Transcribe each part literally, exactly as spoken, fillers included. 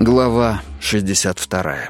Глава шестьдесят вторая.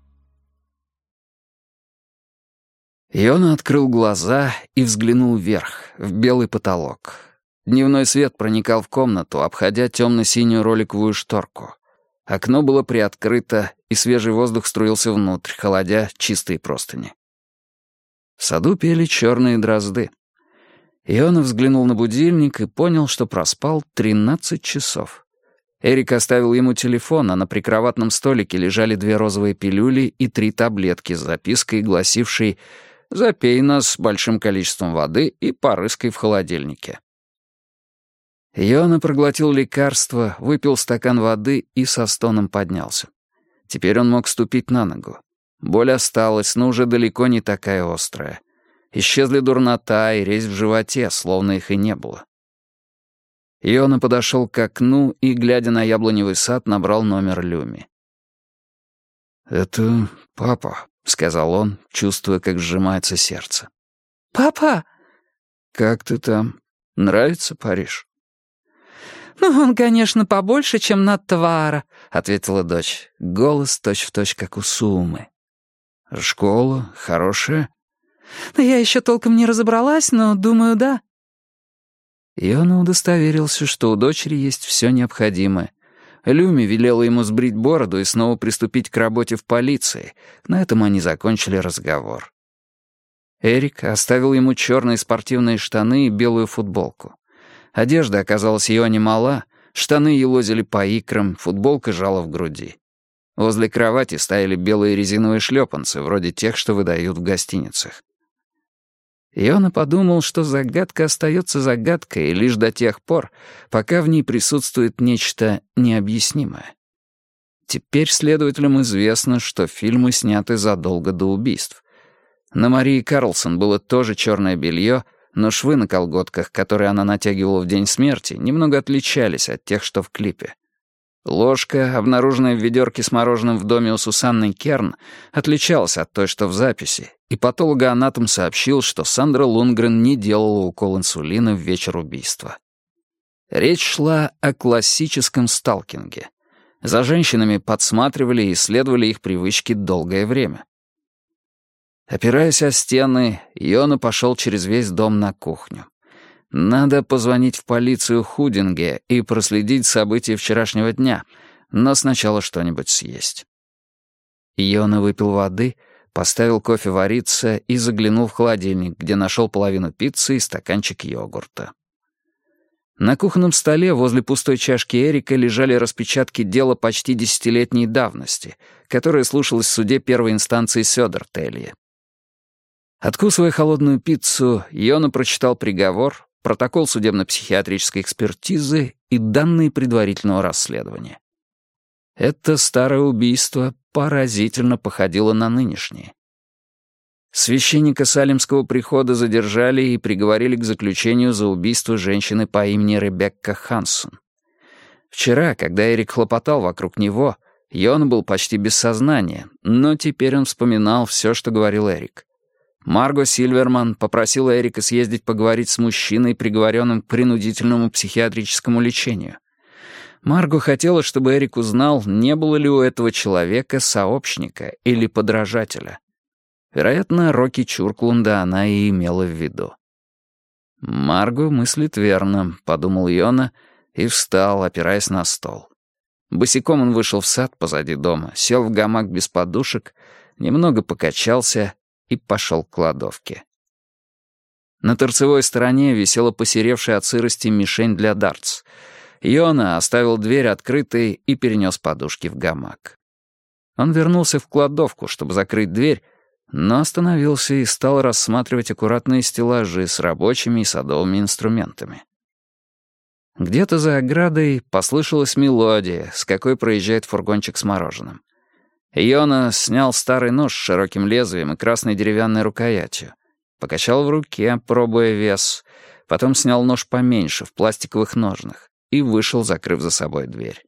Йона открыл глаза и взглянул вверх, в белый потолок. Дневной свет проникал в комнату, обходя темно-синюю роликовую шторку. Окно было приоткрыто, и свежий воздух струился внутрь, холодя чистые простыни. В саду пели черные дрозды. Йона взглянул на будильник и понял, что проспал тринадцать часов. Эрик оставил ему телефон, а на прикроватном столике лежали две розовые пилюли и три таблетки с запиской, гласившей «Запей нас большим количеством воды и порыскай в холодильнике». Йона проглотил лекарство, выпил стакан воды и со стоном поднялся. Теперь он мог ступить на ногу. Боль осталась, но уже далеко не такая острая. Исчезли дурнота и резь в животе, словно их и не было. Йона подошел к окну и, глядя на яблоневый сад, набрал номер Люми. «Это папа», — сказал он, чувствуя, как сжимается сердце. «Папа!» «Как ты там? Нравится Париж?» «Ну, он, конечно, побольше, чем Наттвара», — ответила дочь. Голос точь-в-точь, как у Сумы. «Школа хорошая?» «Да я еще толком не разобралась, но, думаю, да». Йона удостоверился, что у дочери есть все необходимое. Люми велела ему сбрить бороду и снова приступить к работе в полиции. На этом они закончили разговор. Эрик оставил ему черные спортивные штаны и белую футболку. Одежда оказалась Йоне мала, штаны елозили по икрам, футболка жала в груди. Возле кровати стояли белые резиновые шлепанцы, вроде тех, что выдают в гостиницах. Йона подумал, что загадка остается загадкой лишь до тех пор, пока в ней присутствует нечто необъяснимое. Теперь следователям известно, что фильмы сняты задолго до убийств. На Марии Карлсон было тоже черное белье, но швы на колготках, которые она натягивала в день смерти, немного отличались от тех, что в клипе. Ложка, обнаруженная в ведерке с мороженым в доме у Сусанны Керн, отличалась от той, что в записи, и патологоанатом сообщил, что Сандра Лундгрен не делала укол инсулина в вечер убийства. Речь шла о классическом сталкинге. За женщинами подсматривали и исследовали их привычки долгое время. Опираясь о стены, Йона пошел через весь дом на кухню. Надо позвонить в полицию Худинге и проследить события вчерашнего дня, но сначала что-нибудь съесть. Йона выпил воды, поставил кофе вариться и заглянул в холодильник, где нашел половину пиццы и стаканчик йогурта. На кухонном столе возле пустой чашки Эрика лежали распечатки дела почти десятилетней давности, которое слушалось в суде первой инстанции Сёдертелье. Откусывая холодную пиццу, Йона прочитал приговор, протокол судебно-психиатрической экспертизы и данные предварительного расследования. Это старое убийство поразительно походило на нынешнее. Священника Салемского прихода задержали и приговорили к заключению за убийство женщины по имени Ребекка Хансон. Вчера, когда Эрик хлопотал вокруг него, Йона был почти без сознания, но теперь он вспоминал все, что говорил Эрик. Марго Сильверман попросила Эрика съездить поговорить с мужчиной, приговоренным к принудительному психиатрическому лечению. Марго хотела, чтобы Эрик узнал, не было ли у этого человека сообщника или подражателя. Вероятно, Рокки Чурклунда она и имела в виду. «Марго мыслит верно», — подумал Йона и встал, опираясь на стол. Босиком он вышел в сад позади дома, сел в гамак без подушек, немного покачался и пошел к кладовке. На торцевой стороне висела посеревшая от сырости мишень для дартс. Йона оставил дверь открытой и перенес подушки в гамак. Он вернулся в кладовку, чтобы закрыть дверь, но остановился и стал рассматривать аккуратные стеллажи с рабочими и садовыми инструментами. Где-то за оградой послышалась мелодия, с какой проезжает фургончик с мороженым. Йона снял старый нож с широким лезвием и красной деревянной рукоятью. Покачал в руке, пробуя вес. Потом снял нож поменьше, в пластиковых ножнах, и вышел, закрыв за собой дверь.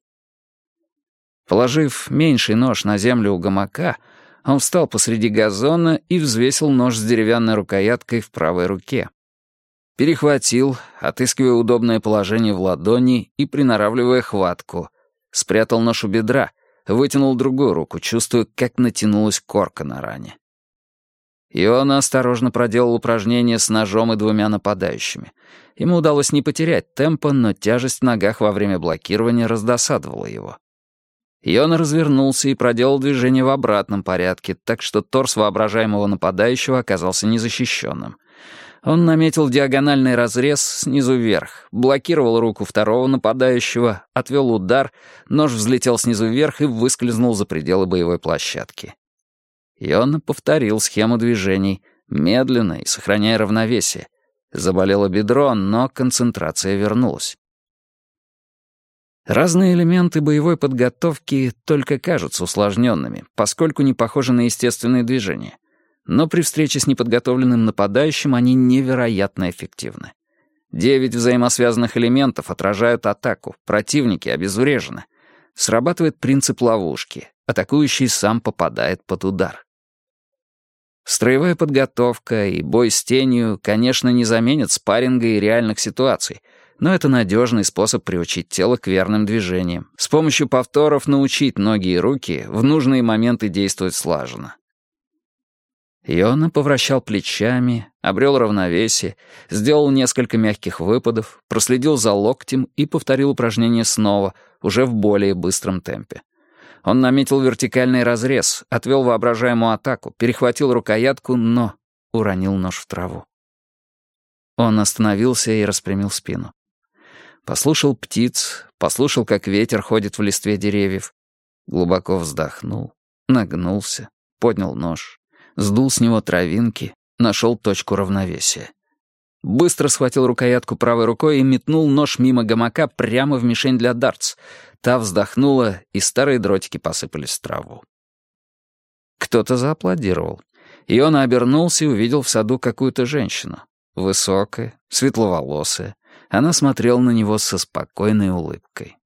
Положив меньший нож на землю у гамака, он встал посреди газона и взвесил нож с деревянной рукояткой в правой руке. Перехватил, отыскивая удобное положение в ладони и приноравливая хватку. Спрятал нож у бедра, вытянул другую руку, чувствуя, как натянулась корка на ране. Иона осторожно проделал упражнение с ножом и двумя нападающими. Ему удалось не потерять темпа, но тяжесть в ногах во время блокирования раздосадовала его. Иона развернулся и проделал движение в обратном порядке, так что торс воображаемого нападающего оказался незащищенным. Он наметил диагональный разрез снизу вверх, блокировал руку второго нападающего, отвел удар, нож взлетел снизу вверх и выскользнул за пределы боевой площадки. Иона повторил схему движений, медленно и сохраняя равновесие. Заболело бедро, но концентрация вернулась. Разные элементы боевой подготовки только кажутся усложненными, поскольку не похожи на естественные движения. Но при встрече с неподготовленным нападающим они невероятно эффективны. Девять взаимосвязанных элементов отражают атаку, противники обезврежены. Срабатывает принцип ловушки, атакующий сам попадает под удар. Строевая подготовка и бой с тенью, конечно, не заменят спарринга и реальных ситуаций, но это надежный способ приучить тело к верным движениям. С помощью повторов научить ноги и руки в нужные моменты действовать слаженно. Иона повращал плечами, обрел равновесие, сделал несколько мягких выпадов, проследил за локтем и повторил упражнение снова, уже в более быстром темпе. Он наметил вертикальный разрез, отвел воображаемую атаку, перехватил рукоятку, но уронил нож в траву. Он остановился и распрямил спину. Послушал птиц, послушал, как ветер ходит в листве деревьев. Глубоко вздохнул, нагнулся, поднял нож, сдул с него травинки, нашел точку равновесия. Быстро схватил рукоятку правой рукой и метнул нож мимо гамака прямо в мишень для дартс. Та вздохнула, и старые дротики посыпались в траву. Кто-то зааплодировал. И он обернулся и увидел в саду какую-то женщину. Высокая, светловолосая. Она смотрела на него со спокойной улыбкой.